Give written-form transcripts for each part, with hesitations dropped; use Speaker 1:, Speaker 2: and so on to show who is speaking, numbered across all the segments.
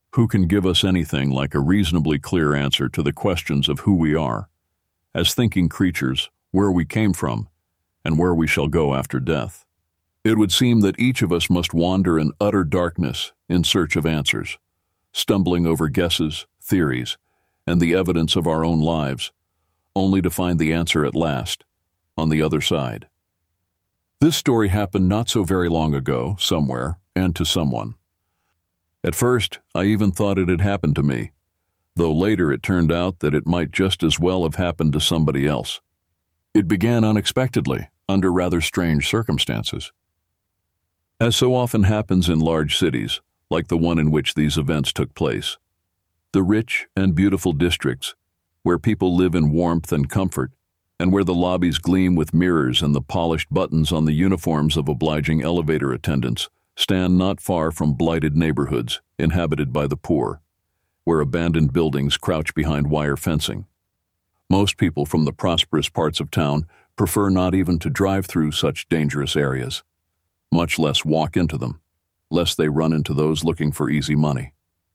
Speaker 1: Who can give us anything like a reasonably clear answer to the questions of who we are, as thinking creatures, where we came from, and where we shall go after death? It would seem that each of us must wander in utter darkness in search of answers, stumbling over guesses, theories, and the evidence of our own lives, only to find the answer at last, on the other side. This story happened not so very long ago, somewhere, and to someone. At first, I even thought it had happened to me, though later it turned out that it might just as well have happened to somebody else. It began unexpectedly, under rather strange circumstances. As so often happens in large cities, like the one in which these events took place, the rich and beautiful districts, where people live in warmth and comfort, and where the lobbies gleam with mirrors and the polished buttons on the uniforms of obliging elevator attendants, stand not far from blighted neighborhoods inhabited by the poor, where abandoned buildings crouch behind wire fencing. Most people from the prosperous parts of town prefer not even to drive through such dangerous areas, much less walk into them, lest they run into those looking for easy money.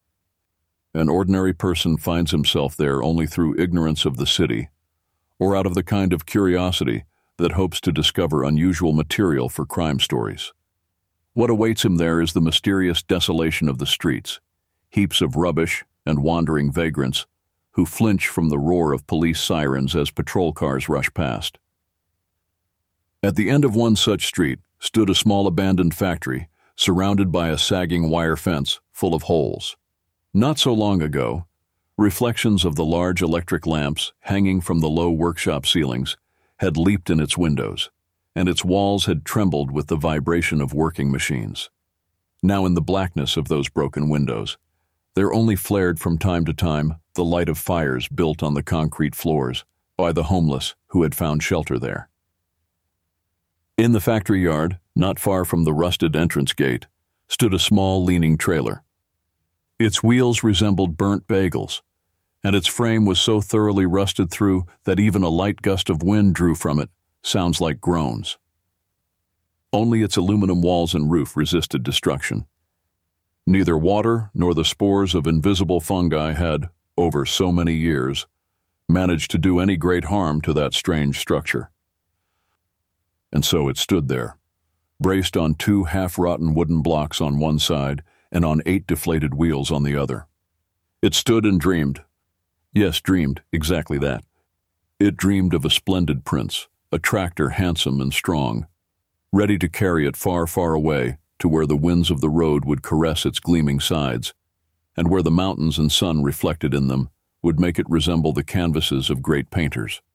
Speaker 1: An ordinary person finds himself there only through ignorance of the city, or out of the kind of curiosity that hopes to discover unusual material for crime stories. What awaits him there is the mysterious desolation of the streets, heaps of rubbish and wandering vagrants who flinch from the roar of police sirens as patrol cars rush past. At the end of one such street stood a small abandoned factory surrounded by a sagging wire fence full of holes. Not so long ago, reflections of the large electric lamps hanging from the low workshop ceilings had leaped in its windows, and its walls had trembled with the vibration of working machines. Now in the blackness of those broken windows, there only flared from time to time the light of fires built on the concrete floors by the homeless who had found shelter there. In the factory yard, not far from the rusted entrance gate, stood a small leaning trailer. Its wheels resembled burnt bagels, and its frame was so thoroughly rusted through that even a light gust of wind drew from it sounds like groans. Only its aluminum walls and roof resisted destruction. Neither water nor the spores of invisible fungi had, over so many years, managed to do any great harm to that strange structure. And so it stood there, braced on 2 half-rotten wooden blocks on one side and on 8 deflated wheels on the other. It stood and dreamed. Yes, dreamed, exactly that. It dreamed of a splendid prince, a tractor handsome and strong, ready to carry it far, far away to where the winds of the road would caress its gleaming sides, and where the mountains and sun reflected in them would make it resemble the canvases of great painters.